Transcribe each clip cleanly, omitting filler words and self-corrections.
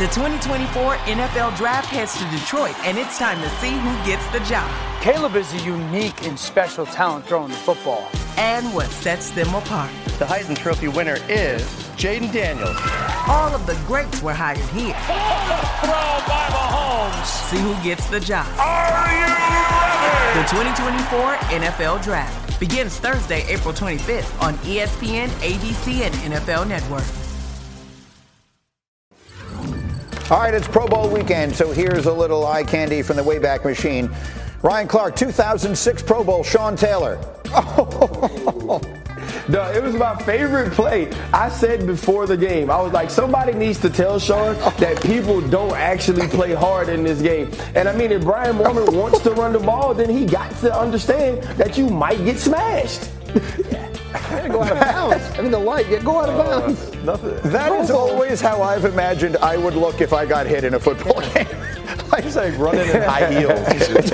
The 2024 NFL Draft heads to Detroit, and it's time to see who gets the job. Caleb is a unique and special talent throwing the football. And what sets them apart. The Heisman Trophy winner is Jaden Daniels. All of the greats were hired here. Throw by Mahomes. See who gets the job. Are you ready? The 2024 NFL Draft begins Thursday, April 25th on ESPN, ABC, and NFL Network. All right, it's Pro Bowl weekend, so here's a little eye candy from the Wayback Machine. Ryan Clark, 2006 Pro Bowl, Sean Taylor. Oh. It was my favorite play. I said before the game, I was like, somebody needs to tell Sean that people don't actually play hard in this game. And I mean, if Brian Mormon wants to run the ball, then he got to understand that you might get smashed. You gotta go out of bounds. I mean, the light, go out of bounds. That is always how I've imagined I would look if I got hit in a football game. He's like running in high heels.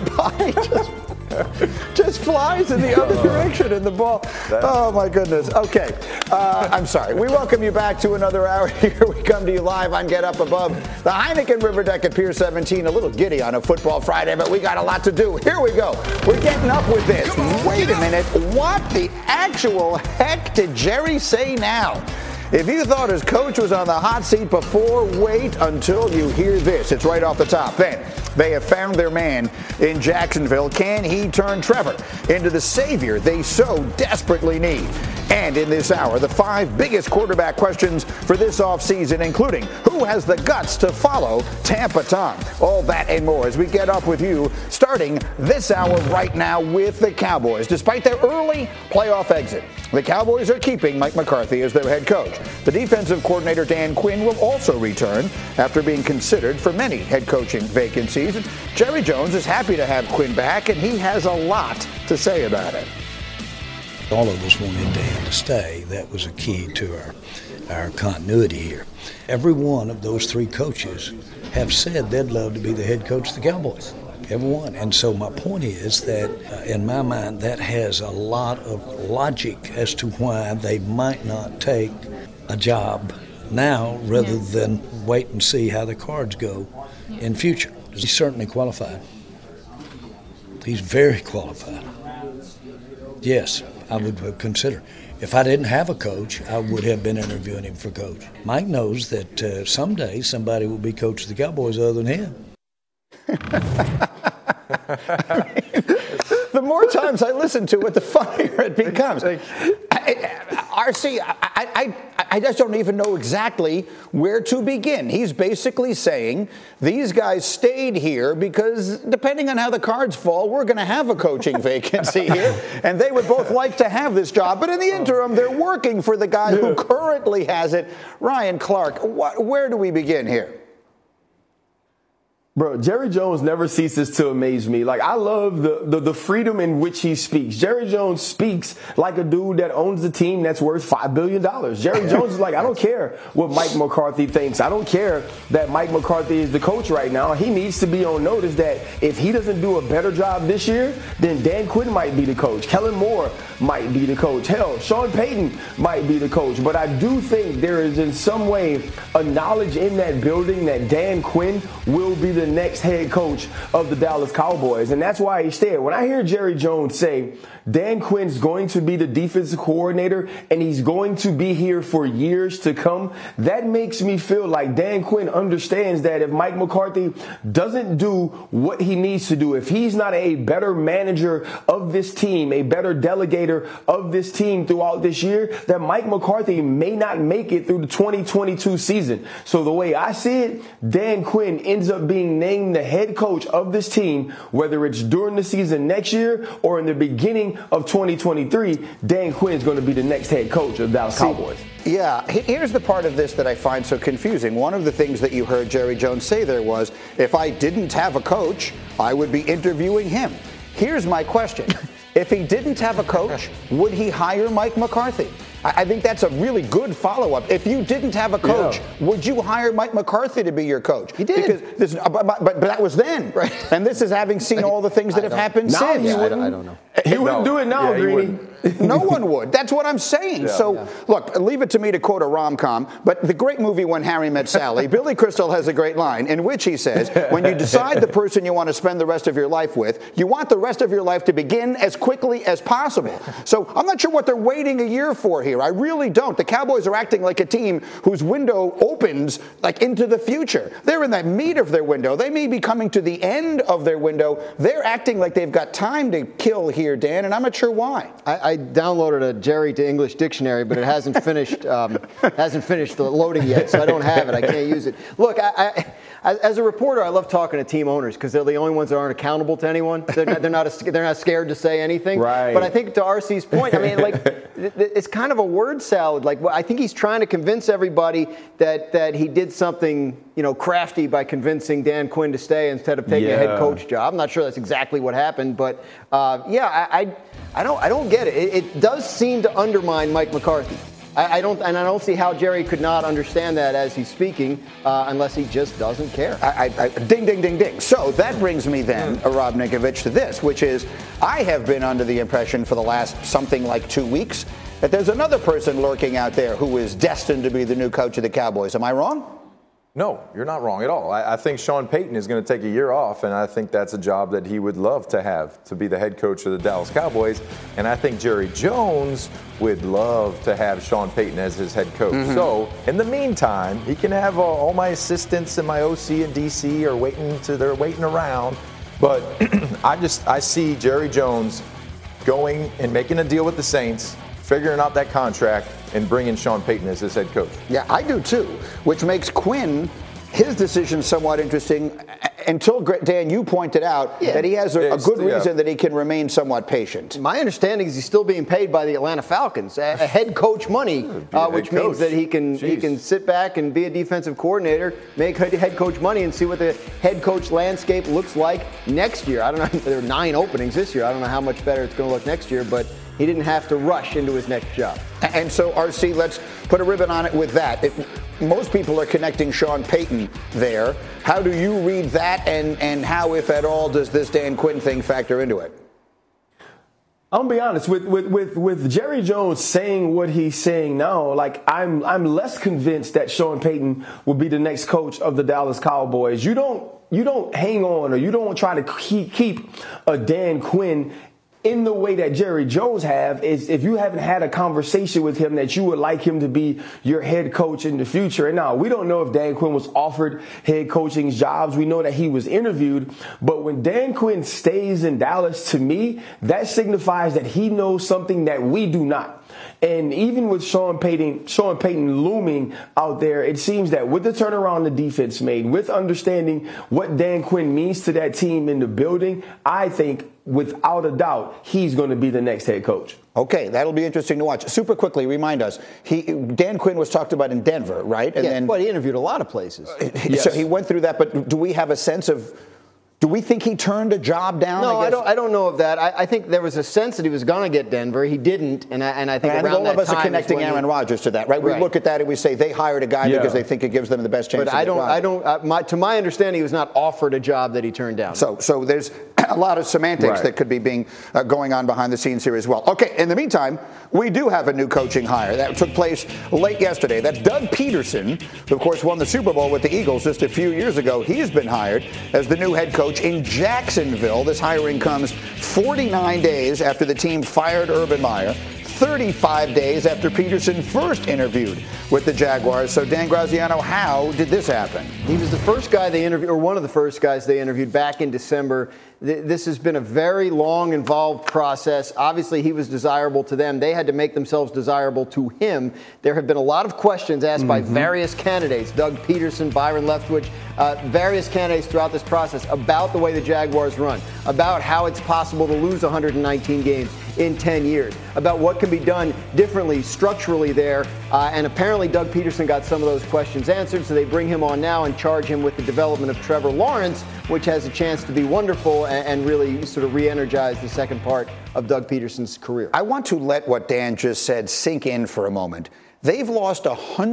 Just flies in the other direction in the ball. Oh, my goodness. Okay. I'm sorry. We welcome you back to another hour. Here we come to you live on Get Up Above the Heineken River Deck at Pier 17. A little giddy on a football Friday, but we got a lot to do. Here we go. We're getting up with this. Wait a minute. What the actual heck did Jerry say now? If you thought his coach was on the hot seat before, wait until you hear this. It's right off the top. Then they have found their man in Jacksonville. Can he turn Trevor into the savior they so desperately need? And in this hour, the 5 biggest quarterback questions for this offseason, including who has the guts to follow Tampa Tom. All that and more as we get up with you, starting this hour right now with the Cowboys. Despite their early playoff exit, the Cowboys are keeping Mike McCarthy as their head coach. The defensive coordinator Dan Quinn will also return after being considered for many head coaching vacancies. Jerry Jones is happy to have Quinn back, and he has a lot to say about it. All of us wanted Dan to stay. That was a key to our continuity here. Every one of those 3 coaches have said they'd love to be the head coach of the Cowboys. Everyone. And so my point is that, in my mind, that has a lot of logic as to why they might not take a job now rather than wait and see how the cards go in future. He's certainly qualified. He's very qualified. Yes, I would consider. If I didn't have a coach, I would have been interviewing him for coach. Mike knows that someday somebody will be coach of the Cowboys other than him. I mean, the more times I listen to it, the funnier it becomes. RC, I just don't even know exactly where to begin. He's basically saying these guys stayed here because depending on how the cards fall, we're going to have a coaching vacancy here, and they would both like to have this job. But in the interim, they're working for the guy who currently has it. Ryan Clark, where do we begin here? Bro, Jerry Jones never ceases to amaze me. Like, I love the freedom in which he speaks. Jerry Jones speaks like a dude that owns a team that's worth $5 billion. Jerry Jones is like, I don't care what Mike McCarthy thinks. I don't care that Mike McCarthy is the coach right now. He needs to be on notice that if he doesn't do a better job this year, then Dan Quinn might be the coach. Kellen Moore might be the coach. Hell, Sean Payton might be the coach. But I do think there is in some way a knowledge in that building that Dan Quinn will be the next head coach of the Dallas Cowboys. And that's why he stayed. When I hear Jerry Jones say Dan Quinn's going to be the defensive coordinator and he's going to be here for years to come, that makes me feel like Dan Quinn understands that if Mike McCarthy doesn't do what he needs to do, if he's not a better manager of this team, a better delegator of this team throughout this year, that Mike McCarthy may not make it through the 2022 season. So the way I see it, Dan Quinn ends up being named the head coach of this team, whether it's during the season next year or in the beginning of 2023, Dan Quinn is going to be the next head coach of the Dallas Cowboys. Yeah, here's the part of this that I find so confusing. One of the things that you heard Jerry Jones say there was, if I didn't have a coach, I would be interviewing him. Here's my question. If he didn't have a coach, would he hire Mike McCarthy? I think that's a really good follow-up. If you didn't have a coach, would you hire Mike McCarthy to be your coach? He did. Because but that was then. Right. And this is having seen all the things that have happened since. I don't know. He wouldn't do it now, Greeny. No one would. That's what I'm saying. Look, leave it to me to quote a rom-com, but the great movie When Harry Met Sally, Billy Crystal has a great line in which he says, when you decide the person you want to spend the rest of your life with, you want the rest of your life to begin as quickly as possible. So I'm not sure what they're waiting a year for here. I really don't. The Cowboys are acting like a team whose window opens like into the future. They're in the meat of their window. They may be coming to the end of their window. They're acting like they've got time to kill here, Dan, and I'm not sure why. I downloaded a Jerry to English dictionary, but it hasn't finished the loading yet, so I don't have it. I can't use it. Look, as a reporter, I love talking to team owners because they're the only ones that aren't accountable to anyone. They're not scared to say anything. Right. But I think to RC's point, I mean, like, it's kind of a word salad. Like, I think he's trying to convince everybody that he did something, crafty by convincing Dan Quinn to stay instead of taking a head coach job. I'm not sure that's exactly what happened, but I don't get it. It does seem to undermine Mike McCarthy. I don't see how Jerry could not understand that as he's speaking, unless he just doesn't care. Ding, ding, ding, ding. So that brings me then, Rob Ninkovich, to this, which is I have been under the impression for the last something like 2 weeks that there's another person lurking out there who is destined to be the new coach of the Cowboys. Am I wrong? No, you're not wrong at all. I think Sean Payton is going to take a year off, and I think that's a job that he would love to have, to be the head coach of the Dallas Cowboys. And I think Jerry Jones would love to have Sean Payton as his head coach. Mm-hmm. So in the meantime, he can have all my assistants and my OC and DC they're waiting around. But I see Jerry Jones going and making a deal with the Saints, figuring out that contract, and bringing Sean Payton as his head coach. Yeah, I do too, which makes Quinn, his decision somewhat interesting until, Dan, you pointed out that he has a good reason that he can remain somewhat patient. My understanding is he's still being paid by the Atlanta Falcons, a head coach money, which means that he can sit back and be a defensive coordinator, make head coach money, and see what the head coach landscape looks like next year. I don't know, there are 9 openings this year. I don't know how much better it's going to look next year, but he didn't have to rush into his next job. And so, RC, let's put a ribbon on it with that. Most people are connecting Sean Payton there. How do you read that, and how, if at all, does this Dan Quinn thing factor into it? I'm gonna be honest with Jerry Jones saying what he's saying now. Like I'm less convinced that Sean Payton will be the next coach of the Dallas Cowboys. You don't hang on, or you don't try to keep a Dan Quinn in the way that Jerry Jones is if you haven't had a conversation with him that you would like him to be your head coach in the future. And now we don't know if Dan Quinn was offered head coaching jobs. We know that he was interviewed. But when Dan Quinn stays in Dallas, to me, that signifies that he knows something that we do not. And even with Sean Payton looming out there, it seems that with the turnaround the defense made, with understanding what Dan Quinn means to that team in the building, I think without a doubt, he's going to be the next head coach. Okay, that'll be interesting to watch. Super quickly, remind us, Dan Quinn was talked about in Denver, right? And he interviewed a lot of places. Yes. So he went through that, but do we have a sense of, do we think he turned a job down? No, I don't know of that. I think there was a sense that he was going to get Denver. He didn't, and I think around all that of us are connecting Aaron Rodgers to that, right? We look at that and we say they hired a guy because they think it gives them the best chance. But to my understanding, he was not offered a job that he turned down. So there's a lot of semantics that could be going on behind the scenes here as well. Okay, in the meantime, we do have a new coaching hire that took place late yesterday. That's Doug Peterson, who of course won the Super Bowl with the Eagles just a few years ago. He's been hired as the new head coach in Jacksonville. This hiring comes 49 days after the team fired Urban Meyer, 35 days after Peterson first interviewed with the Jaguars. So, Dan Graziano, how did this happen? He was the first guy they interviewed, or one of the first guys they interviewed back in December. This has been a very long, involved process. Obviously, he was desirable to them. They had to make themselves desirable to him. There have been a lot of questions asked by various candidates, Doug Peterson, Byron Leftwich, various candidates throughout this process about the way the Jaguars run, about how it's possible to lose 119 games in 10 years, about what can be done differently structurally there. And apparently Doug Peterson got some of those questions answered, so they bring him on now and charge him with the development of Trevor Lawrence, which has a chance to be wonderful and really sort of re-energize the second part of Doug Peterson's career. I want to let what Dan just said sink in for a moment. They've lost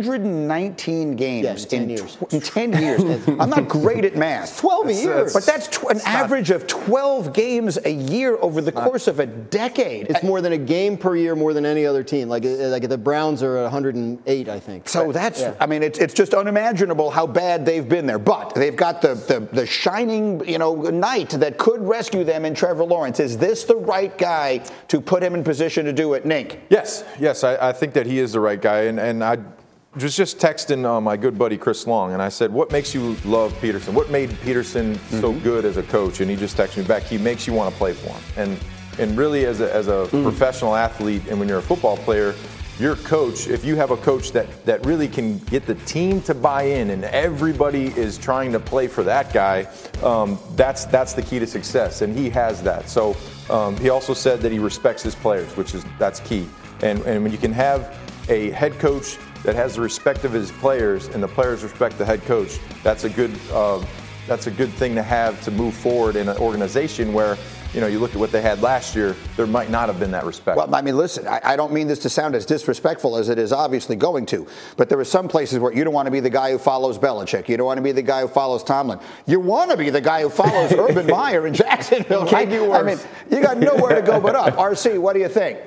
119 games in 10 years. In 10 years. I'm not great at math. 12 years. But that's an average of 12 games a year over the course of a decade. It's more than a game per year, more than any other team. Like the Browns are 108, I think. So that's, I mean, it's just unimaginable how bad they've been there. But they've got the shining, knight that could rescue them in Trevor Lawrence. Is this the right guy to put him in position to do it, Nink? Yes, I think that he is the right guy. And I was just texting my good buddy Chris Long, and I said, what makes you love Peterson? What made Peterson so good as a coach? And he just texted me back, he makes you want to play for him. And really as a professional athlete, and when you're a football player, your coach, if you have a coach that really can get the team to buy in and everybody is trying to play for that guy, that's the key to success, and he has that. So he also said that he respects his players, that's key. And when you can have a head coach that has the respect of his players and the players respect the head coach, that's a good thing to have to move forward in an organization where, you look at what they had last year, there might not have been that respect. Well, I mean, listen, I don't mean this to sound as disrespectful as it is obviously going to, but there are some places where you don't want to be the guy who follows Belichick. You don't want to be the guy who follows Tomlin. You want to be the guy who follows Urban Meyer in Jacksonville. Right? I mean, you got nowhere to go but up. RC, what do you think?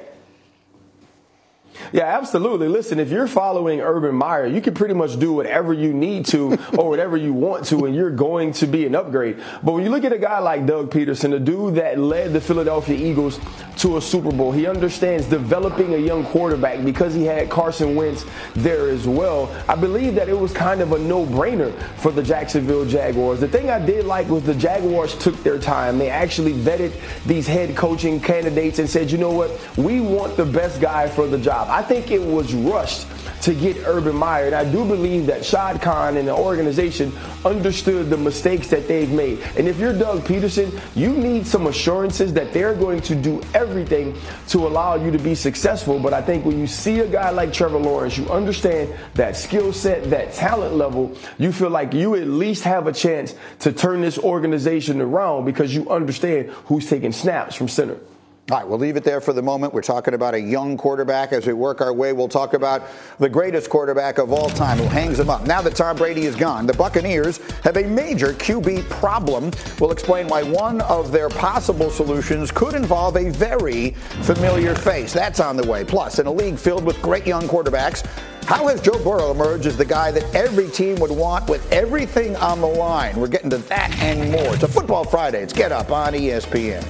Yeah, absolutely. Listen, if you're following Urban Meyer, you can pretty much do whatever you need to or whatever you want to, and you're going to be an upgrade. But when you look at a guy like Doug Peterson, the dude that led the Philadelphia Eagles to a Super Bowl, he understands developing a young quarterback because he had Carson Wentz there as well. I believe that it was kind of a no-brainer for the Jacksonville Jaguars. The thing I did like was the Jaguars took their time. They actually vetted these head coaching candidates and said, you know what, we want the best guy for the job. I think it was rushed to get Urban Meyer, and I do believe that Shad Khan and the organization understood the mistakes that they've made. And if you're Doug Peterson, you need some assurances that they're going to do everything to allow you to be successful. But I think when you see a guy like Trevor Lawrence, you understand that skill set, that talent level, you feel like you at least have a chance to turn this organization around because you understand who's taking snaps from center. All right, we'll leave it there for the moment. We're talking about a young quarterback. As we work our way, we'll talk about the greatest quarterback of all time who hangs him up. Now that Tom Brady is gone, the Buccaneers have a major QB problem. We'll explain why one of their possible solutions could involve a very familiar face. That's on the way. Plus, in a league filled with great young quarterbacks, how has Joe Burrow emerged as the guy that every team would want with everything on the line? We're getting to that and more. It's a Football Friday. It's Get Up on ESPN.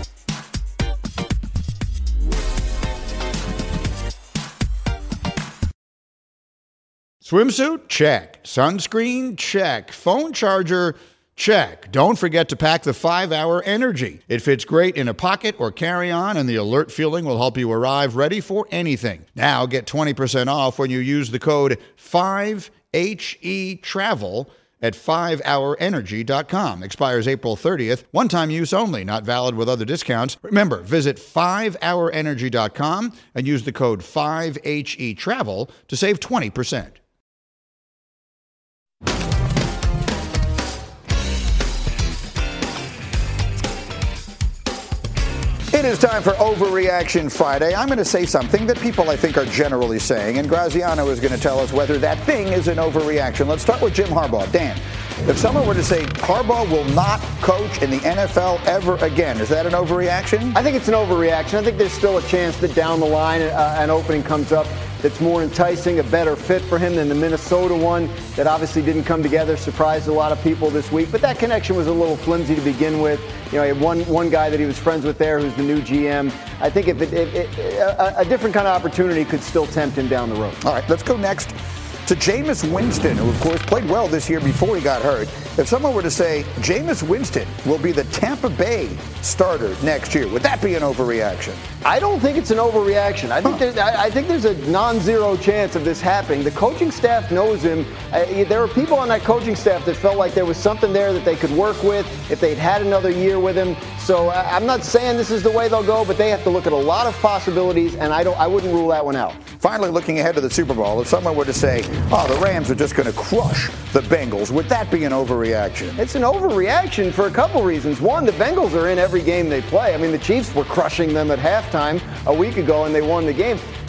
Swimsuit? Check. Sunscreen? Check. Phone charger? Check. Don't forget to pack the 5-Hour Energy. It fits great in a pocket or carry-on, and the alert feeling will help you arrive ready for anything. Now get 20% off when you use the code 5HETRAVEL at 5hourenergy.com. Expires April 30th. One-time use only. Not valid with other discounts. Remember, visit 5hourenergy.com and use the code 5HETRAVEL to save 20%. It is time for Overreaction Friday. I'm going to say something that people, I think, are generally saying, and Graziano is going to tell us whether that thing is an overreaction. Let's start with Jim Harbaugh. Dan, if someone were to say Harbaugh will not coach in the NFL ever again, is that an overreaction? I think it's an overreaction. I think there's still a chance that down the line an opening comes up that's more enticing, a better fit for him than the Minnesota one that obviously didn't come together, surprised a lot of people this week. But that connection was a little flimsy to begin with. You know, he had one guy that he was friends with there who's the new GM. I think if a different kind of opportunity could still tempt him down the road. All right, let's go next to Jameis Winston, who, of course, played well this year before he got hurt. If someone were to say Jameis Winston will be the Tampa Bay starter next year, would that be an overreaction? I don't think it's an overreaction. I think there's a non-zero chance of this happening. The coaching staff knows him. There were people on that coaching staff that felt like there was something there that they could work with if they'd had another year with him. So I'm not saying this is the way they'll go, but they have to look at a lot of possibilities, and I wouldn't rule that one out. Finally, looking ahead to the Super Bowl, if someone were to say, the Rams are just going to crush the Bengals, would that be an overreaction? It's an overreaction for a couple reasons. One, the Bengals are in every game they play. I mean, the Chiefs were crushing them at halftime a week ago, and they won the game.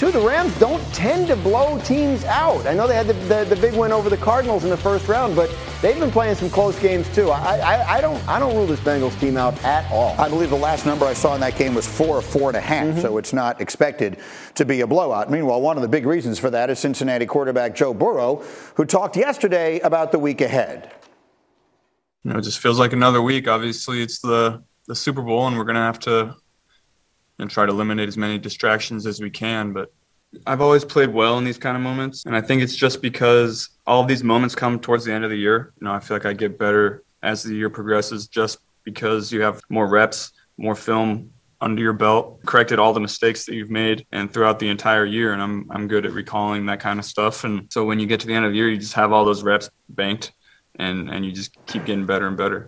too, the Rams don't tend to blow teams out. I know they had the big win over the Cardinals in the first round, but they've been playing some close games too. I don't rule this Bengals team out at all. I believe the last number I saw in that game was 4 or 4.5, so it's not expected to be a blowout. Meanwhile, one of the big reasons for that is Cincinnati quarterback Joe Burrow, who talked yesterday about the week ahead. It just feels like another week. Obviously, it's the Super Bowl, and we're going to have to try to eliminate as many distractions as we can. But I've always played well in these kind of moments, and I think it's just because all of these moments come towards the end of the year. I feel like I get better as the year progresses just because you have more reps, more film under your belt, corrected all the mistakes that you've made and throughout the entire year, and I'm good at recalling that kind of stuff. And so when you get to the end of the year, you just have all those reps banked, and you just keep getting better and better.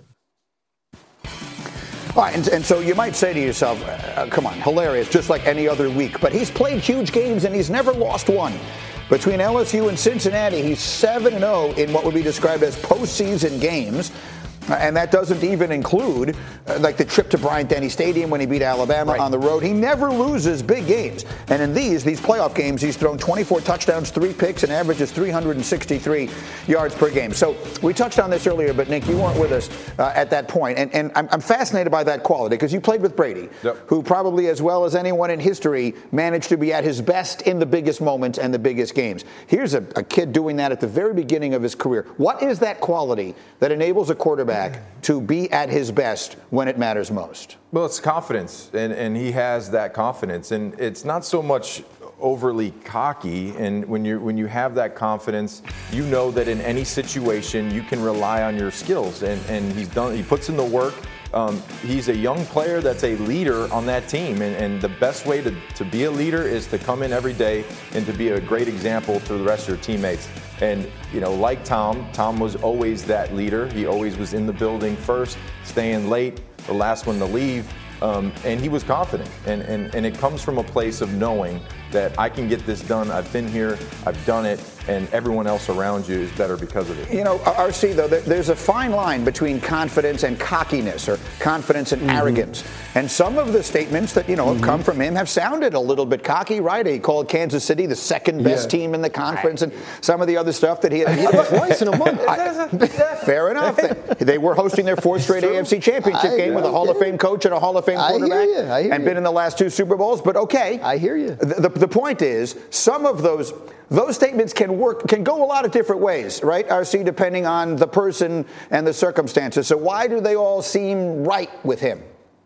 All right, and so you might say to yourself, come on, hilarious, just like any other week. But he's played huge games, and he's never lost one. Between LSU and Cincinnati, he's 7-0 in what would be described as postseason games. And that doesn't even include like the trip to Bryant-Denny Stadium when he beat Alabama on the road. He never loses big games. And in these playoff games, he's thrown 24 touchdowns, 3 picks, and averages 363 yards per game. So we touched on this earlier, but Nick, you weren't with us at that point. And I'm fascinated by that quality because you played with Brady, who probably as well as anyone in history managed to be at his best in the biggest moments and the biggest games. Here's a kid doing that at the very beginning of his career. What is that quality that enables a quarterback to be at his best when it matters most? Well, it's confidence, and he has that confidence, and it's not so much overly cocky. And when you have that confidence, you know that in any situation you can rely on your skills, and he puts in the work. He's a young player that's a leader on that team, and the best way to be a leader is to come in every day and to be a great example to the rest of your teammates. And, like Tom was always that leader. He always was in the building first, staying late, the last one to leave. And he was confident. And it comes from a place of knowing that I can get this done. I've been here, I've done it, and everyone else around you is better because of it. RC, though, there's a fine line between confidence and cockiness, or confidence and arrogance. And some of the statements that, have come from him have sounded a little bit cocky, right? He called Kansas City the second best team in the conference, and some of the other stuff that he had twice in a month. Fair enough. They were hosting their 4th straight AFC Championship game with a Hall of Fame coach and a Hall of Fame quarterback, and been in the last 2 Super Bowls. But okay, I hear you. The point is, some of those statements can go a lot of different ways, right, RC, depending on the person and the circumstances. So why do they all seem right with him?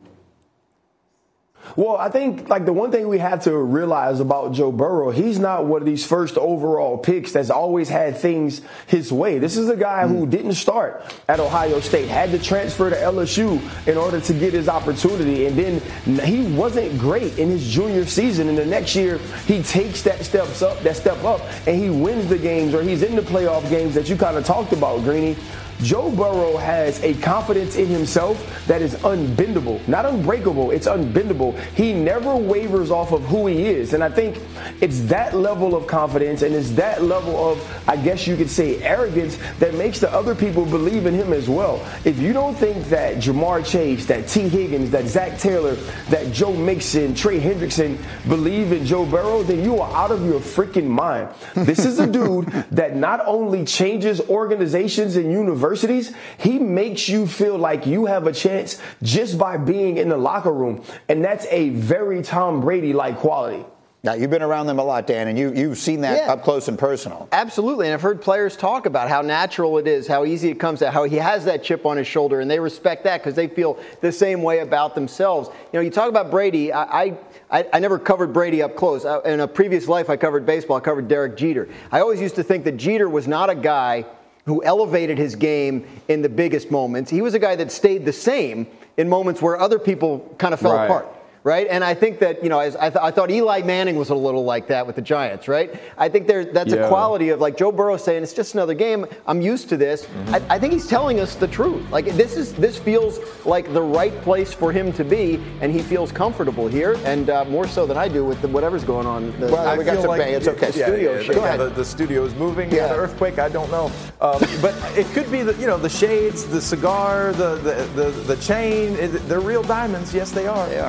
Well, I think the one thing we have to realize about Joe Burrow, he's not one of these first overall picks that's always had things his way. This is a guy who didn't start at Ohio State, had to transfer to LSU in order to get his opportunity. And then he wasn't great in his junior season. And the next year he takes that step up and he wins the games, or he's in the playoff games that you kind of talked about, Greeny. Joe Burrow has a confidence in himself that is unbendable. Not unbreakable, it's unbendable. He never wavers off of who he is. And I think it's that level of confidence and it's that level of, I guess you could say, arrogance that makes the other people believe in him as well. If you don't think that Jamar Chase, that T. Higgins, that Zach Taylor, that Joe Mixon, Trey Hendrickson believe in Joe Burrow, then you are out of your freaking mind. This is a dude that not only changes organizations and universities, he makes you feel like you have a chance just by being in the locker room. And that's a very Tom Brady-like quality. Now, you've been around them a lot, Dan, and you've seen that up close and personal. Absolutely, and I've heard players talk about how natural it is, how easy it comes out, how he has that chip on his shoulder, and they respect that because they feel the same way about themselves. You talk about Brady. I never covered Brady up close. In a previous life, I covered baseball. I covered Derek Jeter. I always used to think that Jeter was not a guy who elevated his game in the biggest moments. He was a guy that stayed the same in moments where other people kind of fell apart. Right? And I think that, I thought Eli Manning was a little like that with the Giants, right? I think that's a quality of Joe Burrow saying, it's just another game. I'm used to this. I think he's telling us the truth. This feels like the right place for him to be, and he feels comfortable here, and more so than I do with whatever's going on. We got some bay. It's okay. The studio is moving. The earthquake, I don't know. But it could be the shades, the cigar, the chain. They're real diamonds. Yes, they are. They are.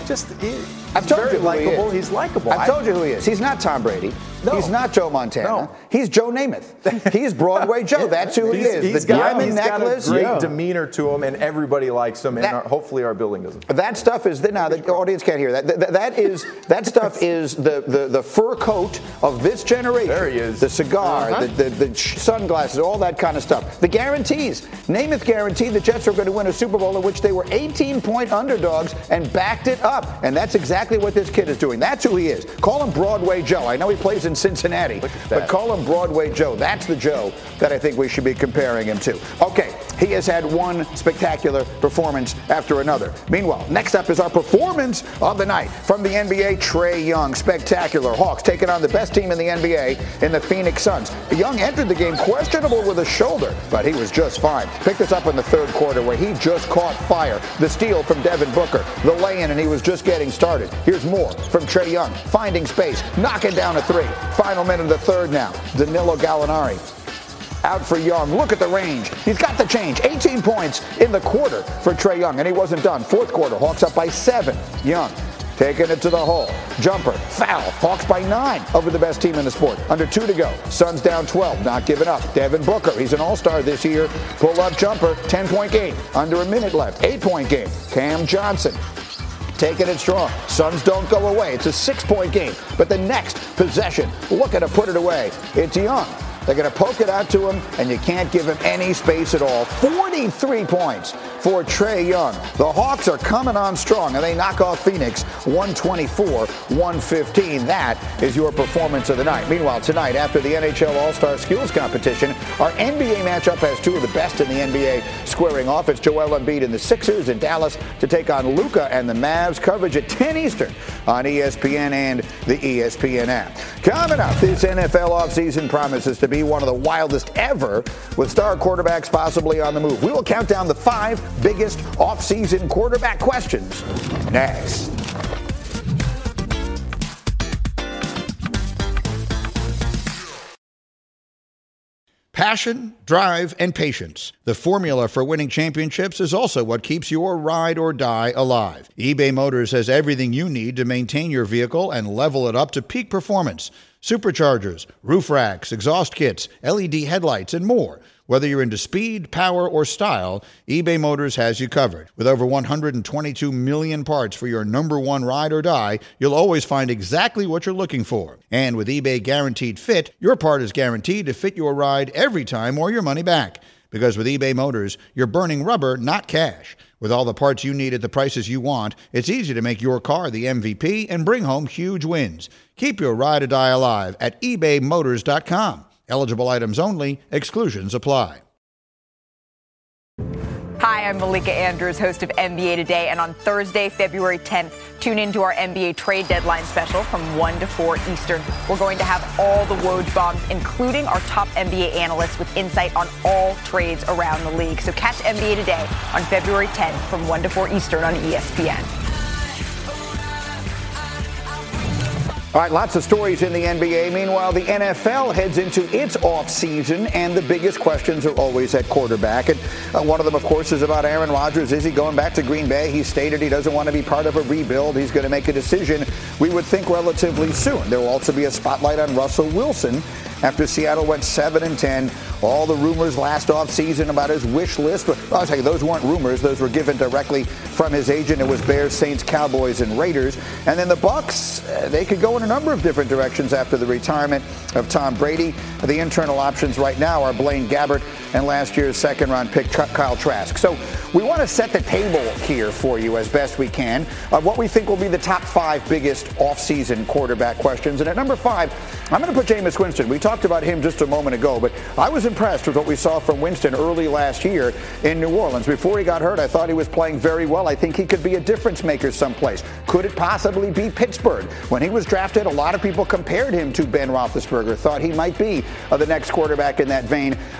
I've told you who he is. He's likable. I've told you who he is. He's not Tom Brady. No. He's not Joe Montana. No. He's Joe Namath. He's Broadway Joe. That's who he is. He's the diamond got necklace. a great demeanor to him, and everybody likes him. And hopefully our building doesn't. That stuff is now the audience can't hear that. That stuff is the fur coat of this generation. There he is. The cigar, the sunglasses, all that kind of stuff. The guarantees. Namath guaranteed the Jets were going to win a Super Bowl in which they were 18-point underdogs and backed it up. And that's exactly what this kid is doing. That's who he is. Call him Broadway Joe. I know he plays in Cincinnati, but call him Broadway Joe. That's the Joe that I think we should be comparing him to. Okay, he has had one spectacular performance after another. Meanwhile, next up is our performance of the night from the NBA. Trae Young, spectacular. Hawks taking on the best team in the NBA in the Phoenix Suns. Young entered the game questionable with a shoulder, but he was just fine. Picked us up in the third quarter where he just caught fire. The steal from Devin Booker, the lay-in, and he was just getting started. Here's more from Trae Young, finding space, knocking down a three. Final minute of the third now. Danilo Gallinari out for Young. Look at the range. He's got the change. 18 points in the quarter for Trae Young, and he wasn't done. Fourth quarter, Hawks up by 7. Young taking it to the hole. Jumper, foul. Hawks by 9 over the best team in the sport. Under 2 to go. Suns down 12, not giving up. Devin Booker, he's an all-star this year. Pull-up jumper, 10-point game. Under a minute left. 8-point game. Cam Johnson taking it strong. Suns don't go away. It's a 6-point game. But the next possession, looking to put it away. It's Young. They're going to poke it out to him, and you can't give him any space at all. 43 points for Trae Young. The Hawks are coming on strong, and they knock off Phoenix 124-115. That is your performance of the night. Meanwhile, tonight, after the NHL All-Star Skills Competition, our NBA matchup has 2 of the best in the NBA squaring off. It's Joel Embiid and the Sixers in Dallas to take on Luka and the Mavs. Coverage at 10 Eastern on ESPN and the ESPN app. Coming up, this NFL offseason promises to be one of the wildest ever, with star quarterbacks possibly on the move. We will count down the 5 biggest offseason quarterback questions next. Passion, drive, and patience. The formula for winning championships is also what keeps your ride or die alive. eBay Motors has everything you need to maintain your vehicle and level it up to peak performance. Superchargers, roof racks, exhaust kits, LED headlights, and more. Whether you're into speed, power, or style, eBay Motors has you covered. With over 122 million parts for your number one ride or die, you'll always find exactly what you're looking for. And with eBay Guaranteed Fit, your part is guaranteed to fit your ride every time or your money back. Because with eBay Motors, you're burning rubber, not cash. With all the parts you need at the prices you want, it's easy to make your car the MVP and bring home huge wins. Keep your ride or die alive at ebaymotors.com. Eligible items only. Exclusions apply. Hi, I'm Malika Andrews, host of NBA Today, and on Thursday, February 10th, tune into our NBA trade deadline special from 1 to 4 Eastern. We're going to have all the Woj bombs, including our top NBA analysts with insight on all trades around the league. So catch NBA Today on February 10th from 1 to 4 Eastern on ESPN. All right, lots of stories in the NBA. Meanwhile, the NFL heads into its offseason, and the biggest questions are always at quarterback. And one of them, of course, is about Aaron Rodgers. Is he going back to Green Bay? He stated he doesn't want to be part of a rebuild. He's going to make a decision, we would think, relatively soon. There will also be a spotlight on Russell Wilson after Seattle went 7-10. All the rumors last offseason about his wish list. I'll tell you, those weren't rumors. Those were given directly from his agent. It was Bears, Saints, Cowboys, and Raiders. And then the Bucs, they could go in a number of different directions after the retirement of Tom Brady. The internal options right now are Blaine Gabbert and last year's second-round pick Kyle Trask. So we want to set the table here for you as best we can of what we think will be the top 5 biggest offseason quarterback questions. And at number 5, I'm going to put Jameis Winston. We talked about him just a moment ago, but I was impressed with what we saw from Winston early last year in New Orleans. Before he got hurt, I thought he was playing very well. I think he could be a difference maker someplace. Could it possibly be Pittsburgh? When he was drafted, a lot of people compared him to Ben Roethlisberger, thought he might be the next quarterback in that vein.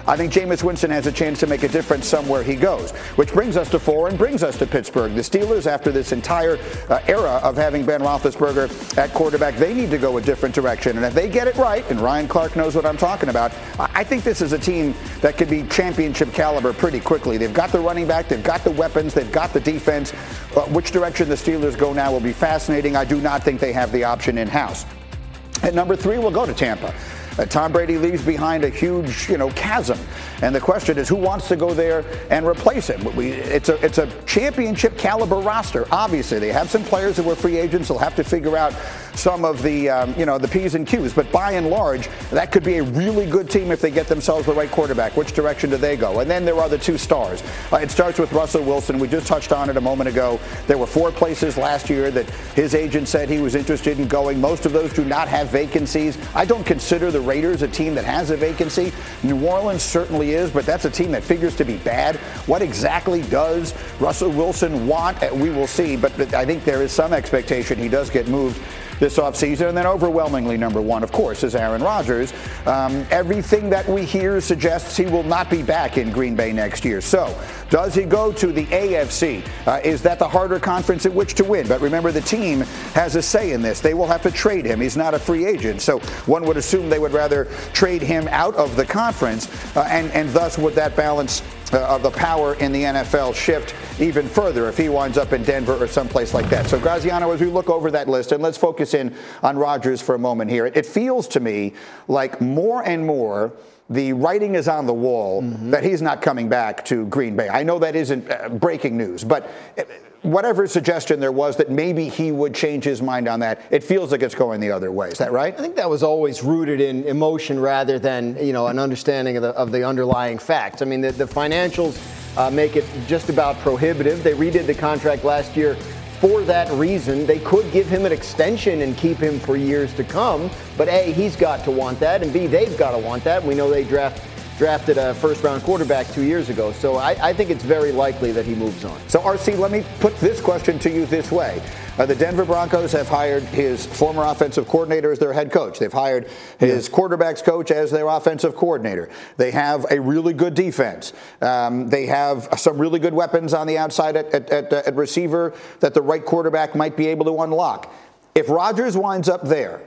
I think Jameis Winston has a chance to make a difference somewhere he goes, which brings us to 4 and brings us to Pittsburgh. The Steelers, after this entire era of having Ben Roethlisberger at quarterback, they need to go a different direction. And if they get it right, and Ryan Clark knows what I'm talking about, I think this is a team that could be championship caliber pretty quickly. They've got the running back, they've got the weapons, they've got the defense. Which direction the Steelers go now will be fascinating. I do not think they have the option in-house. At number 3, we'll go to Tampa. Tom Brady leaves behind a huge, chasm. And the question is, who wants to go there and replace him? It's a championship caliber roster. Obviously, they have some players that were free agents. They'll have to figure out some of the, the P's and Q's. But by and large, that could be a really good team if they get themselves the right quarterback. Which direction do they go? And then there are the 2 stars. It starts with Russell Wilson. We just touched on it a moment ago. There were 4 places last year that his agent said he was interested in going. Most of those do not have vacancies. I don't consider the Raiders a team that has a vacancy. New Orleans certainly is, but that's a team that figures to be bad. What exactly does Russell Wilson want? We will see, but I think there is some expectation he does get moved this offseason. And then overwhelmingly number 1, of course, is Aaron Rodgers. Everything that we hear suggests he will not be back in Green Bay next year. So does he go to the AFC? Is that the harder conference in which to win? But remember, the team has a say in this. They will have to trade him. He's not a free agent. So one would assume they would rather trade him out of the conference. And thus would that balance of the power in the NFL shift even further if he winds up in Denver or someplace like that. So, Graziano, as we look over that list, and let's focus in on Rodgers for a moment here, it feels to me like more and more the writing is on the wall that he's not coming back to Green Bay. I know that isn't breaking news, but whatever suggestion there was that maybe he would change his mind on that, it feels like it's going the other way. Is that right? I think that was always rooted in emotion rather than, an understanding of the underlying facts. I mean, the financials make it just about prohibitive. They redid the contract last year for that reason. They could give him an extension and keep him for years to come, but A, he's got to want that, and B, they've got to want that. We know they drafted a first-round quarterback 2 years ago, so I think it's very likely that he moves on. So, RC, let me put this question to you this way. The Denver Broncos have hired his former offensive coordinator as their head coach. They've hired his quarterback's coach as their offensive coordinator. They have a really good defense. They have some really good weapons on the outside at receiver that the right quarterback might be able to unlock. If Rodgers winds up there,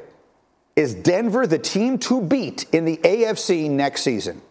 is Denver the team to beat in the AFC next season?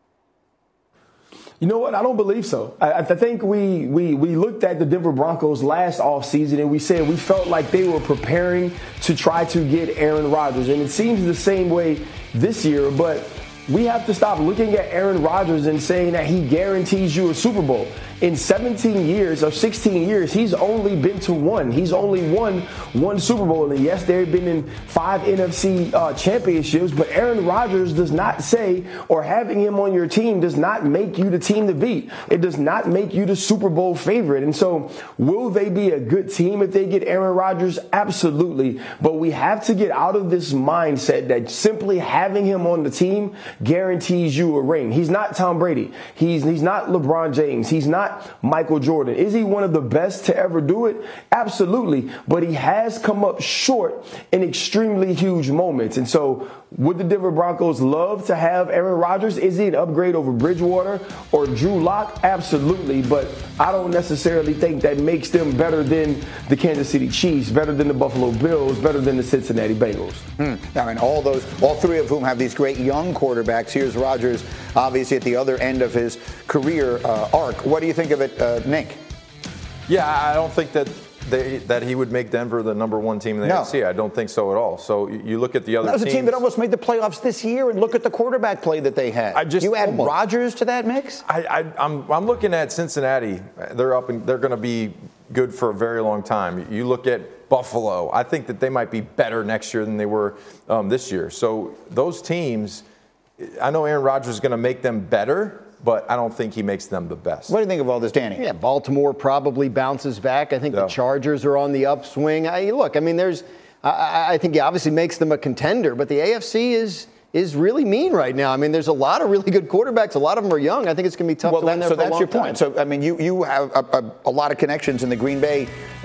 You know what? I don't believe so. I think we looked at the Denver Broncos last offseason and we said we felt like they were preparing to try to get Aaron Rodgers. And it seems the same way this year, but we have to stop looking at Aaron Rodgers and saying that he guarantees you a Super Bowl. In 17 years or 16 years, he's only been to one. He's only won one Super Bowl. And yes, they've been in 5 NFC championships, but Aaron Rodgers does not say, or having him on your team does not make you the team to beat. It does not make you the Super Bowl favorite. And so will they be a good team if they get Aaron Rodgers? Absolutely. But we have to get out of this mindset that simply having him on the team guarantees you a ring. He's not Tom Brady. He's not LeBron James. He's not Michael Jordan. Is he one of the best to ever do it? Absolutely. But he has come up short in extremely huge moments. And so would the Denver Broncos love to have Aaron Rodgers? Is he an upgrade over Bridgewater or Drew Lock? Absolutely. But I don't necessarily think that makes them better than the Kansas City Chiefs, better than the Buffalo Bills, better than the Cincinnati Bengals. I mean, all 3 of whom have these great young quarterbacks. Here's Rodgers, obviously at the other end of his career arc. What do you think of it, Nick? Yeah, I don't think that he would make Denver the number 1 team in the AFC. I don't think so at all. So you look at the other teams. That was a team that almost made the playoffs this year, and look at the quarterback play that they had. You add Rodgers to that mix? I'm looking at Cincinnati. They're up and they're going to be good for a very long time. You look at Buffalo. I think that they might be better next year than they were this year. So those teams, I know Aaron Rodgers is going to make them better, but I don't think he makes them the best. What do you think of all this, Danny? Yeah, Baltimore probably bounces back. I think the Chargers are on the upswing. I think he obviously makes them a contender, but the AFC is really mean right now. I mean, there's a lot of really good quarterbacks. A lot of them are young. I think it's going to be tough to win there for a long time. So that's your point. So, I mean, you have a lot of connections in the Green Bay,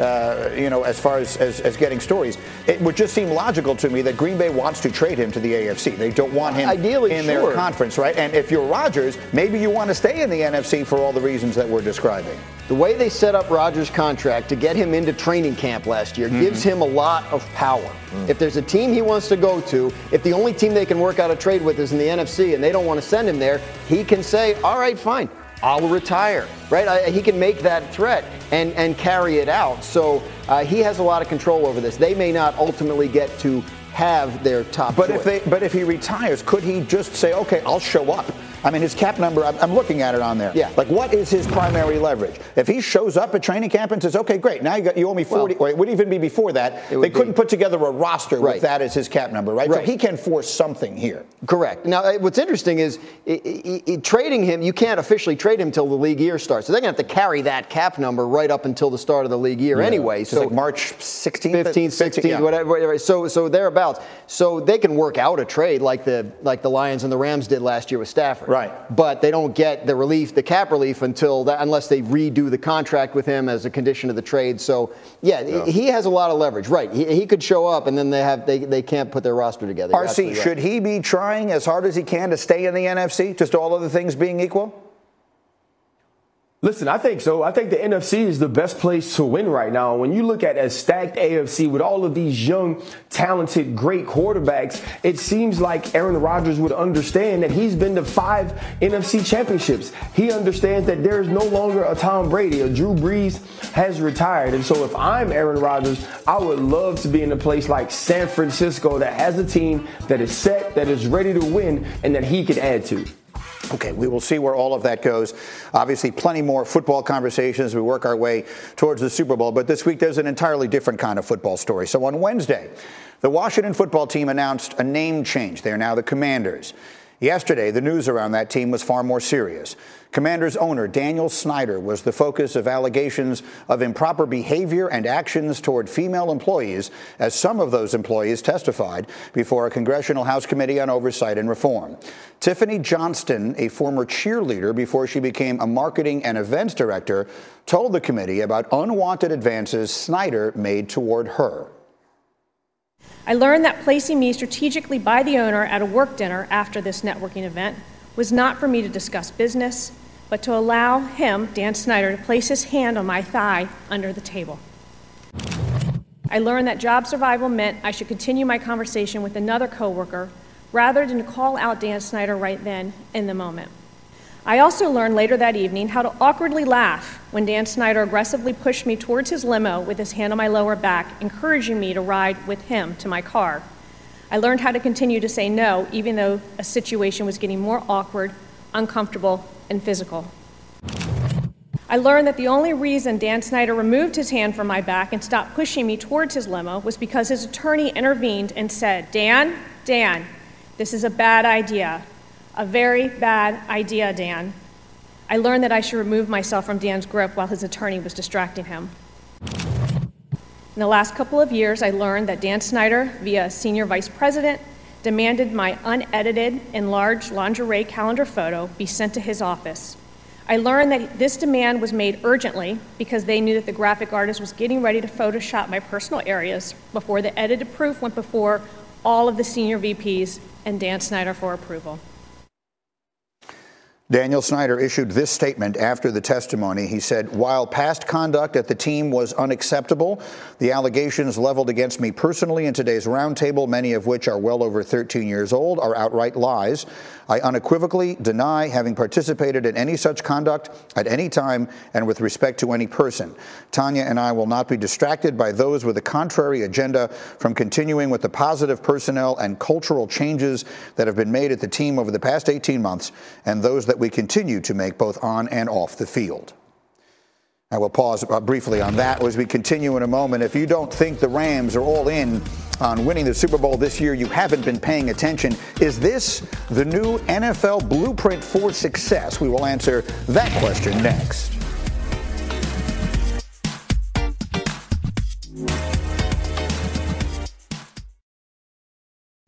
as far as getting stories. It would just seem logical to me that Green Bay wants to trade him to the AFC. They don't want him in their conference, right? And if you're Rodgers, maybe you want to stay in the NFC for all the reasons that we're describing. The way they set up Rodgers' contract to get him into training camp last year gives him a lot of power. If there's a team he wants to go to, if the only team they can work out a trade with is in the NFC and they don't want to send him there, he can say, all right, fine, I'll retire, right? He can make that threat and carry it out. So he has a lot of control over this. They may not ultimately get to have their top choice. But if he retires, could he just say, okay, I'll show up? I mean, his cap number, I'm looking at it on there. Yeah. Like, what is his primary leverage? If he shows up at training camp and says, okay, great, now you owe me 40, or it would even be before that, they couldn't put together a roster with that as his cap number, right? So he can force something here. Correct. Now, what's interesting is trading him, you can't officially trade him until the league year starts. So they're going to have to carry that cap number right up until the start of the league year anyway. So like March 16th? 15th, 16th, whatever. So thereabouts. So they can work out a trade like the Lions and the Rams did last year with Stafford. Right. But they don't get the relief, the cap relief, unless they redo the contract with him as a condition of the trade. So, he has a lot of leverage. Right. He could show up and then they can't put their roster together. RC, should he be trying as hard as he can to stay in the NFC, just all other things being equal? Listen, I think so. I think the NFC is the best place to win right now. When you look at a stacked AFC with all of these young, talented, great quarterbacks, it seems like Aaron Rodgers would understand that he's been to 5 NFC championships. He understands that there is no longer a Tom Brady. A Drew Brees has retired. And so if I'm Aaron Rodgers, I would love to be in a place like San Francisco that has a team that is set, that is ready to win, and that he can add to. Okay, we will see where all of that goes. Obviously, plenty more football conversations as we work our way towards the Super Bowl. But this week, there's an entirely different kind of football story. So on Wednesday, the Washington football team announced a name change. They are now the Commanders. Yesterday, the news around that team was far more serious. Commanders owner Daniel Snyder was the focus of allegations of improper behavior and actions toward female employees, as some of those employees testified before a Congressional House Committee on Oversight and Reform. Tiffany Johnston, a former cheerleader before she became a marketing and events director, told the committee about unwanted advances Snyder made toward her. I learned that placing me strategically by the owner at a work dinner after this networking event was not for me to discuss business, but to allow him, Dan Snyder, to place his hand on my thigh under the table. I learned that job survival meant I should continue my conversation with another coworker rather than to call out Dan Snyder right then in the moment. I also learned later that evening how to awkwardly laugh when Dan Snyder aggressively pushed me towards his limo with his hand on my lower back, encouraging me to ride with him to my car. I learned how to continue to say no, even though a situation was getting more awkward, uncomfortable, and physical. I learned that the only reason Dan Snyder removed his hand from my back and stopped pushing me towards his limo was because his attorney intervened and said, Dan, this is a bad idea. A very bad idea, Dan. I learned that I should remove myself from Dan's grip while his attorney was distracting him. In the last couple of years, I learned that Dan Snyder, via senior vice president, demanded my unedited, enlarged lingerie calendar photo be sent to his office. I learned that this demand was made urgently because they knew that the graphic artist was getting ready to Photoshop my personal areas before the edited proof went before all of the senior VPs and Dan Snyder for approval. Daniel Snyder issued this statement after the testimony. He said, while past conduct at the team was unacceptable, the allegations leveled against me personally in today's roundtable, many of which are well over 13 years old, are outright lies. I unequivocally deny having participated in any such conduct at any time and with respect to any person. Tanya and I will not be distracted by those with a contrary agenda from continuing with the positive personnel and cultural changes that have been made at the team over the past 18 months and those that we continue to make both on and off the field. I will pause briefly on that as we continue in a moment. If you don't think the Rams are all in on winning the Super Bowl this year, you haven't been paying attention. Is this the new NFL blueprint for success? We will answer that question next.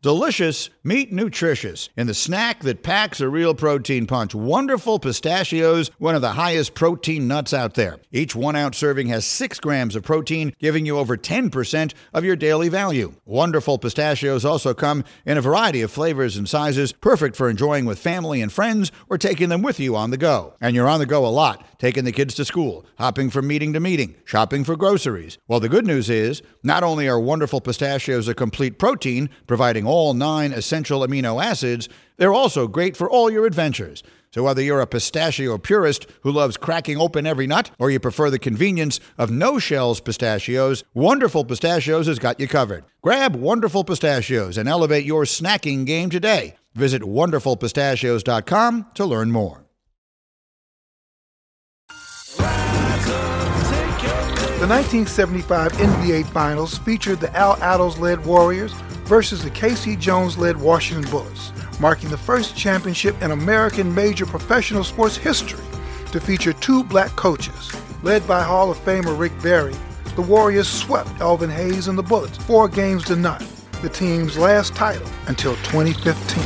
Delicious, meet nutritious in the snack that packs a real protein punch. Wonderful Pistachios, one of the highest protein nuts out there. Each 1-ounce serving has 6 grams of protein, giving you over 10% of your daily value. Wonderful Pistachios also come in a variety of flavors and sizes, perfect for enjoying with family and friends or taking them with you on the go. And you're on the go a lot, taking the kids to school, hopping from meeting to meeting, shopping for groceries. Well, the good news is, not only are Wonderful Pistachios a complete protein, providing all 9 essential amino acids, they're also great for all your adventures. So whether you're a pistachio purist who loves cracking open every nut, or you prefer the convenience of no-shells pistachios, Wonderful Pistachios has got you covered. Grab Wonderful Pistachios and elevate your snacking game today. Visit wonderfulpistachios.com to learn more. The 1975 NBA Finals featured the Al Attles-led Warriors versus the Casey Jones-led Washington Bullets, marking the first championship in American major professional sports history to feature 2 black coaches. Led by Hall of Famer Rick Barry, the Warriors swept Elvin Hayes and the Bullets 4 games to none, the team's last title until 2015.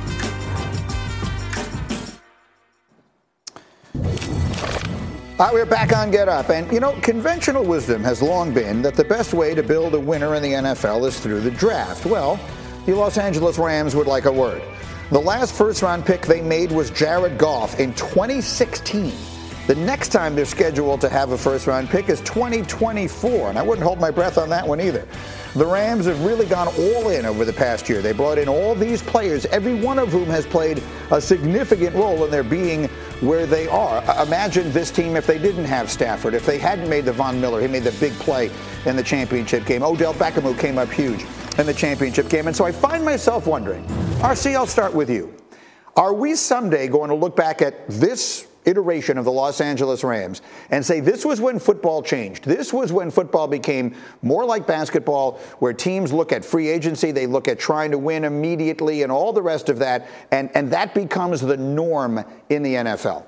All right, we're back on Get Up. And, conventional wisdom has long been that the best way to build a winner in the NFL is through the draft. Well, the Los Angeles Rams would like a word. The last first-round pick they made was Jared Goff in 2016. The next time they're scheduled to have a first-round pick is 2024, and I wouldn't hold my breath on that one either. The Rams have really gone all in over the past year. They brought in all these players, every one of whom has played a significant role in their being where they are. Imagine this team if they didn't have Stafford, if they hadn't made the Von Miller. He made the big play in the championship game. Odell Beckham, who came up huge in the championship game. And so I find myself wondering, RC, I'll start with you. Are we someday going to look back at this iteration of the Los Angeles Rams and say this was when football changed? This was when football became more like basketball, where teams look at free agency, they look at trying to win immediately and all the rest of that, and that becomes the norm in the NFL?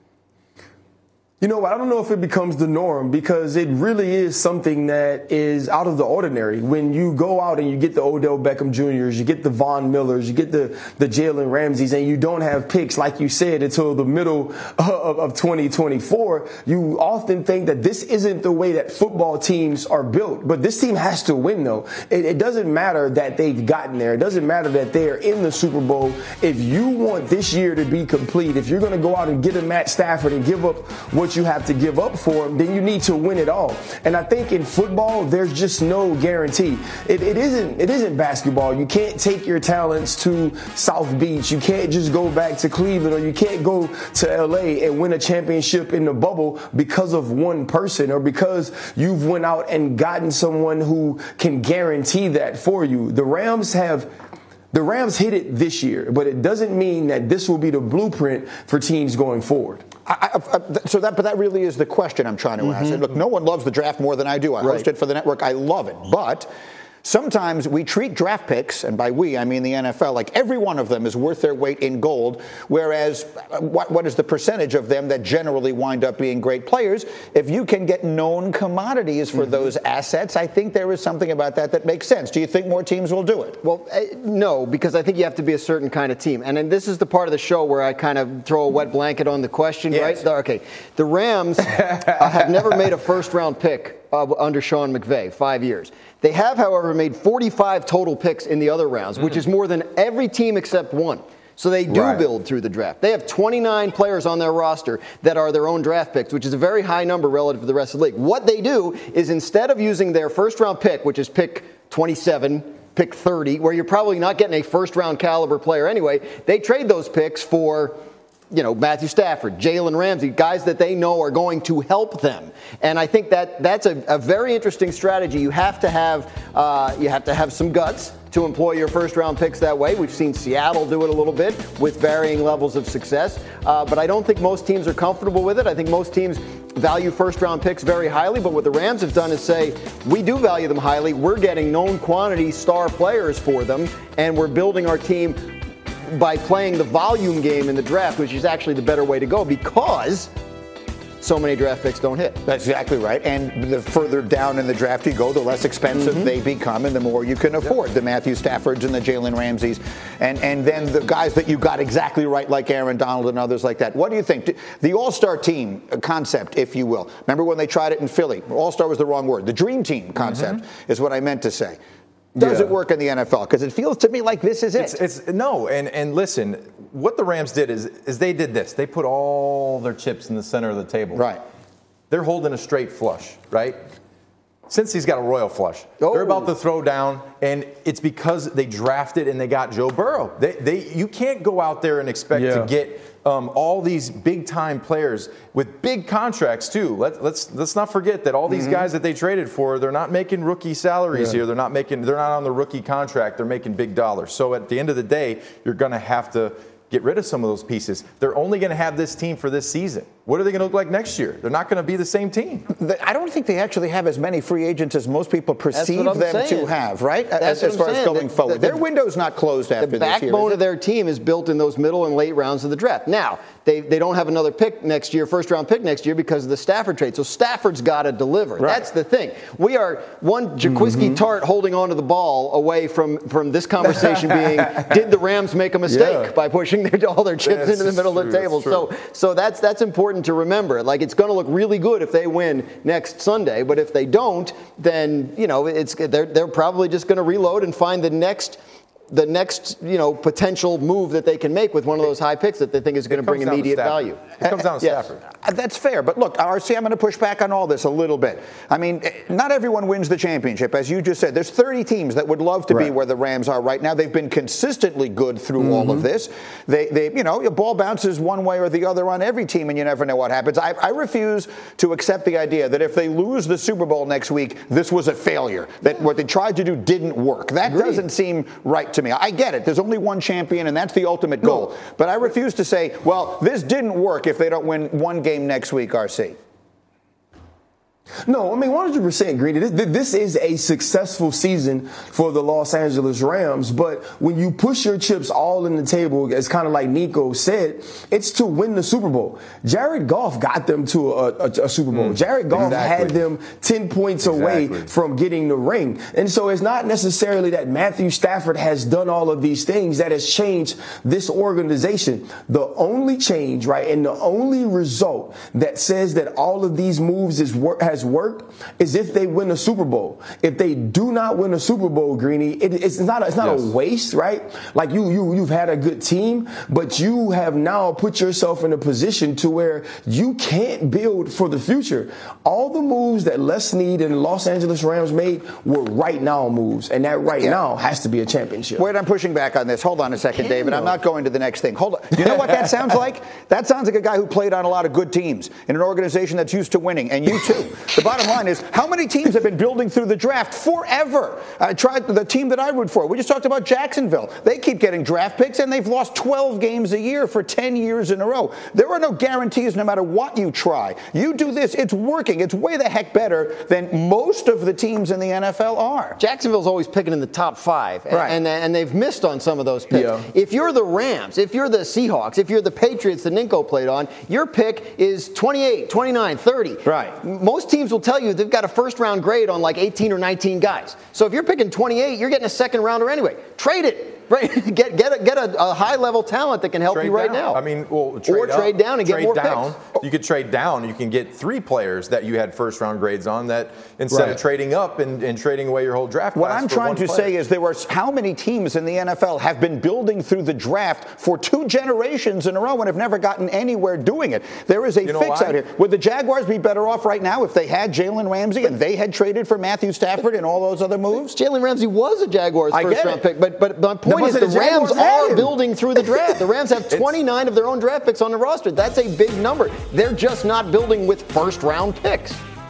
You know what? I don't know if it becomes the norm, because it really is something that is out of the ordinary. When you go out and you get the Odell Beckham Jr.'s, you get the Von Millers, you get the Jalen Ramseys, and you don't have picks, like you said, until the middle of 2024, you often think that this isn't the way that football teams are built. But this team has to win, though. It doesn't matter that they've gotten there. It doesn't matter that they are in the Super Bowl. If you want this year to be complete, if you're going to go out and get a Matt Stafford and give up what you have to give up for him, then you need to win it all. And I think in football, there's just no guarantee. It isn't basketball. You can't take your talents to South Beach. You can't just go back to Cleveland, or you can't go to LA and win a championship in the bubble because of one person, or because you've went out and gotten someone who can guarantee that for you. The Rams hit it this year, but it doesn't mean that this will be the blueprint for teams going forward. But that really is the question I'm trying to ask. Look, no one loves the draft more than I do. I host it for the network. I love it. But sometimes we treat draft picks, and by we, I mean the NFL, like every one of them is worth their weight in gold, whereas what is the percentage of them that generally wind up being great players? If you can get known commodities for those assets, I think there is something about that makes sense. Do you think more teams will do it? Well, no, because I think you have to be a certain kind of team. And then this is the part of the show where I kind of throw a wet blanket on the question, right? Okay. The Rams have never made a first-round pick under Sean McVay, 5 years. They have, however, made 45 total picks in the other rounds, which is more than every team except one. So they do build through the draft. They have 29 players on their roster that are their own draft picks, which is a very high number relative to the rest of the league. What they do is, instead of using their first-round pick, which is pick 27, pick 30, where you're probably not getting a first-round caliber player anyway, they trade those picks for Matthew Stafford, Jalen Ramsey, guys that they know are going to help them. And I think that's a very interesting strategy. You have to have some guts to employ your first-round picks that way. We've seen Seattle do it a little bit with varying levels of success. But I don't think most teams are comfortable with it. I think most teams value first-round picks very highly. But what the Rams have done is say, we do value them highly. We're getting known quantity star players for them, and we're building our team by playing the volume game in the draft, which is actually the better way to go, because so many draft picks don't hit. That's exactly right. And the further down in the draft you go, the less expensive they become and the more you can afford. The Matthew Staffords and the Jalen Ramseys. And then the guys that you got exactly right, like Aaron Donald and others like that. What do you think? The all-star team concept, if you will. Remember when they tried it in Philly? All-star was the wrong word. The dream team concept is what I meant to say. Does it work in the NFL? Because it feels to me like this is it. No, and listen, what the Rams did is they did this. They put all their chips in the center of the table. Right. They're holding a straight flush, right? Since he's got a royal flush. They're about to throw down, and it's because they drafted and they got Joe Burrow. You can't go out there and expect to get all these big-time players with big contracts too. Let's not forget that all these guys that they traded for, they're not making rookie salaries here. They're not on the rookie contract. They're making big dollars. So at the end of the day, you're going to have to get rid of some of those pieces. They're only going to have this team for this season. What are they going to look like next year? They're not going to be the same team. I don't think they actually have as many free agents as most people perceive them to have, right? As far as going forward. Their window's not closed after this year. The backbone of their team is built in those middle and late rounds of the draft. Now, they don't have another pick next year, first-round pick next year because of the Stafford trade. So Stafford's got to deliver. Right. That's the thing. We are one Jaquiski Tart holding onto the ball away from this conversation being, did the Rams make a mistake by pushing all their chips into the middle of the table? So that's important to remember. Like, it's going to look really good if they win next Sunday, but if they don't, then they're probably just going to reload and find the next potential move that they can make with one of those high picks that they think is going to bring immediate value. It comes down to Stafford. That's fair. But look, RC, I'm going to push back on all this a little bit. I mean, not everyone wins the championship. As you just said, there's 30 teams that would love to be where the Rams are right now. They've been consistently good through all of this. A ball bounces one way or the other on every team, and you never know what happens. I refuse to accept the idea that if they lose the Super Bowl next week, this was a failure, that what they tried to do didn't work. That doesn't seem right to me. I get it. There's only one champion, and that's the ultimate goal. But I refuse to say, well, this didn't work if they don't win one game next week, RC. No, I mean, 100%, Greeny. This is a successful season for the Los Angeles Rams, but when you push your chips all in the table, it's kind of like Nico said, it's to win the Super Bowl. Jared Goff got them to a Super Bowl. Jared Goff had them 10 points away from getting the ring. And so it's not necessarily that Matthew Stafford has done all of these things that has changed this organization. The only change, right, and the only result that says that all of these moves has worked is if they win a Super Bowl. If they do not win a Super Bowl, Greeny, it's not a waste, right? Like you've had a good team, but you have now put yourself in a position to where you can't build for the future. All the moves that Les Snead and the Los Angeles Rams made were right now moves, and that now has to be a championship. Wait, I'm pushing back on this. Hold on a second, David. I'm not going to the next thing. Hold on. You know what that sounds like? That sounds like a guy who played on a lot of good teams in an organization that's used to winning, and you too. The bottom line is, how many teams have been building through the draft forever? I tried the team that I root for. We just talked about Jacksonville. They keep getting draft picks, and they've lost 12 games a year for 10 years in a row. There are no guarantees no matter what you try. You do this, it's working. It's way the heck better than most of the teams in the NFL are. Jacksonville's always picking in the top 5, and they've missed on some of those picks. Yeah. If you're the Rams, if you're the Seahawks, if you're the Patriots that Ninko played on, your pick is 28, 29, 30. Right. Most teams will tell you they've got a first-round grade on like 18 or 19 guys. So if you're picking 28, you're getting a second-rounder anyway. Trade it. Right, get a high-level talent that can help you right now. I mean, trade down and get more picks. You could trade down. You can get 3 players that you had first-round grades on that instead of trading up and trading away your whole draft class. What I'm trying to say is how many teams in the NFL have been building through the draft for 2 generations in a row and have never gotten anywhere doing it. There is a fix out here. Would the Jaguars be better off right now if they had Jalen Ramsey and they had traded for Matthew Stafford and all those other moves? Jalen Ramsey was a Jaguars first-round pick, but my point is the Rams are building through the draft. The Rams have 29 of their own draft picks on the roster. That's a big number. They're just not building with first-round picks.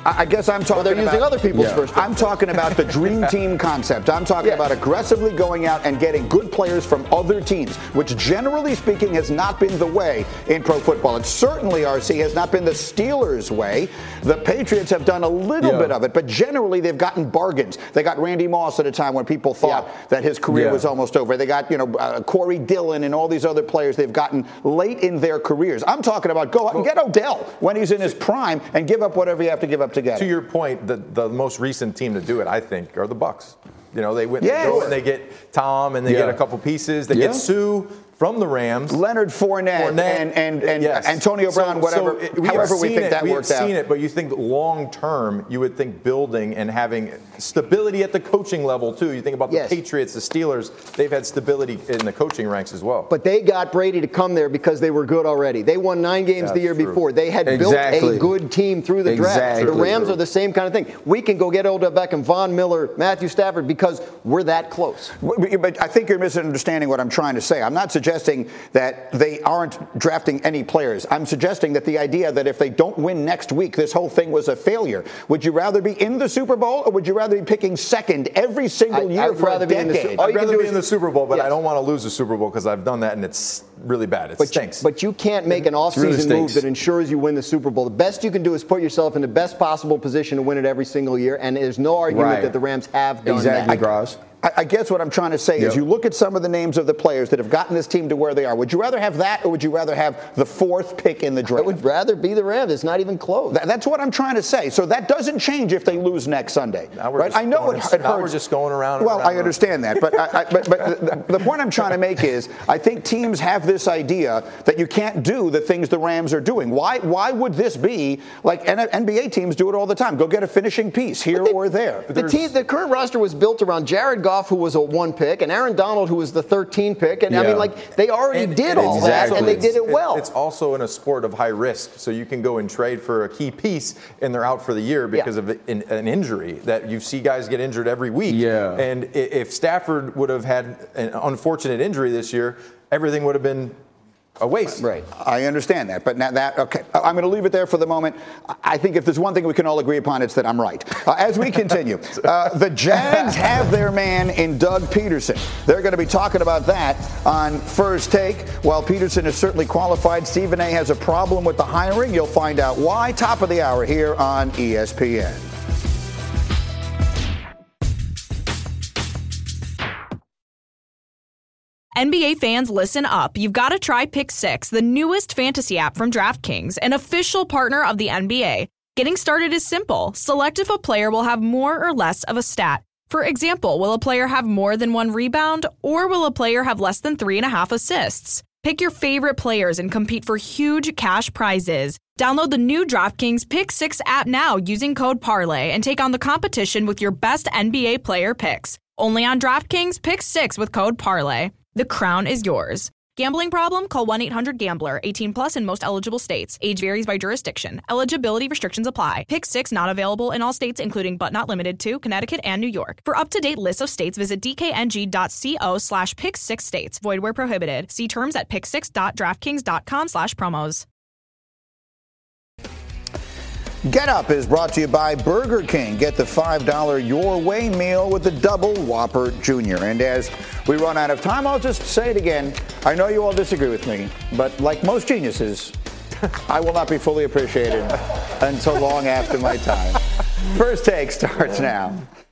I guess I'm talking they're using other people's first pick. I'm talking about the dream team concept. I'm talking about aggressively going out and getting good players from other teams, which generally speaking has not been the way in pro football. It certainly, RC, has not been the Steelers' way. The Patriots have done a little bit of it, but generally they've gotten bargains. They got Randy Moss at a time when people thought that his career was almost over. They got, Corey Dillon and all these other players they've gotten late in their careers. I'm talking about go out and get Odell when he's in his prime and give up whatever you have to give up to get To him. your point, the most recent team to do it, I think, are the Bucks. They went and they get Tom and they get a couple pieces. They get Sue from the Rams. Leonard Fournette and Antonio Brown, however we think that worked out. We've seen it, but you think long term, you would think building and having stability at the coaching level too. You think about the Patriots, the Steelers, they've had stability in the coaching ranks as well. But they got Brady to come there because they were good already. They won 9 games the year before. They had built a good team through the draft. The Rams are the same kind of thing. We can go get Odell Beckham, Von Miller, Matthew Stafford because we're that close. But I think you're misunderstanding what I'm trying to say. I'm not suggesting that they aren't drafting any players. I'm suggesting that the idea that if they don't win next week, this whole thing was a failure. Would you rather be in the Super Bowl or would you rather be picking second every single year for a decade? I'd rather be in the Super Bowl, but I don't want to lose the Super Bowl because I've done that and it's really bad. It stinks. But you can't make an offseason move that ensures you win the Super Bowl. The best you can do is put yourself in the best possible position to win it every single year, and there's no argument that the Rams have done that. Gross. I guess what I'm trying to say is you look at some of the names of the players that have gotten this team to where they are. Would you rather have that or would you rather have the 4th pick in the draft? I would rather be the Rams. It's not even close. That's what I'm trying to say. So that doesn't change if they lose next Sunday. Right? I know it hurts. We're just going around. Well, I understand that. But the point I'm trying to make is I think teams have this idea that you can't do the things the Rams are doing. Why would this be like NBA teams do it all the time? Go get a finishing piece here or there. The current roster was built around Jared Goff, who was a 1 pick, and Aaron Donald, who was the 13 pick. And I mean, they already did all that, and they did it well. It's also in a sport of high risk, so you can go and trade for a key piece, and they're out for the year because of an injury. That you see guys get injured every week. Yeah. And if Stafford would have had an unfortunate injury this year, everything would have been a waste. Right. I understand that. But now okay. I'm going to leave it there for the moment. I think if there's one thing we can all agree upon, it's that I'm right. As we continue, the Jags have their man in Doug Peterson. They're going to be talking about that on First Take. While Peterson is certainly qualified, Stephen A. has a problem with the hiring. You'll find out why. Top of the hour here on ESPN. NBA fans, listen up. You've got to try Pick 6, the newest fantasy app from DraftKings, an official partner of the NBA. Getting started is simple. Select if a player will have more or less of a stat. For example, will a player have more than 1 rebound, or will a player have less than 3.5 assists? Pick your favorite players and compete for huge cash prizes. Download the new DraftKings Pick 6 app now using code parlay and take on the competition with your best NBA player picks. Only on DraftKings Pick 6 with code parlay. The crown is yours. Gambling problem? Call 1-800-GAMBLER. 18 plus in most eligible states. Age varies by jurisdiction. Eligibility restrictions apply. Pick 6 not available in all states, including but not limited to Connecticut and New York. For up-to-date lists of states, visit dkng.co/pick6states. Void where prohibited. See terms at pick6.draftkings.com/promos. Get Up is brought to you by Burger King. Get the $5 Your Way meal with the Double Whopper Jr. And as we run out of time, I'll just say it again. I know you all disagree with me, but like most geniuses, I will not be fully appreciated until long after my time. First Take starts now.